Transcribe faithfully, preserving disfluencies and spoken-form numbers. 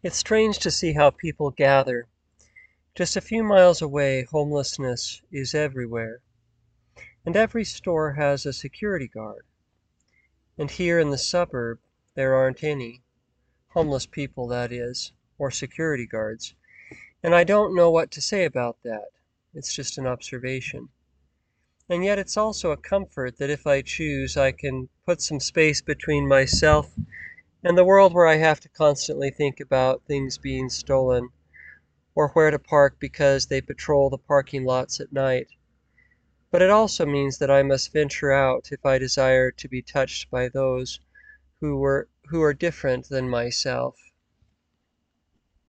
It's strange to see how people gather. Just a few miles away, homelessness is everywhere, and every store has a security guard. And here in the suburb, there aren't any. Homeless people, that is, or security guards. And I don't know what to say about that. It's just an observation. And yet it's also a comfort that if I choose, I can put some space between myself and the world where I have to constantly think about things being stolen, or where to park because they patrol the parking lots at night. But it also means that I must venture out if I desire to be touched by those who were who are different than myself.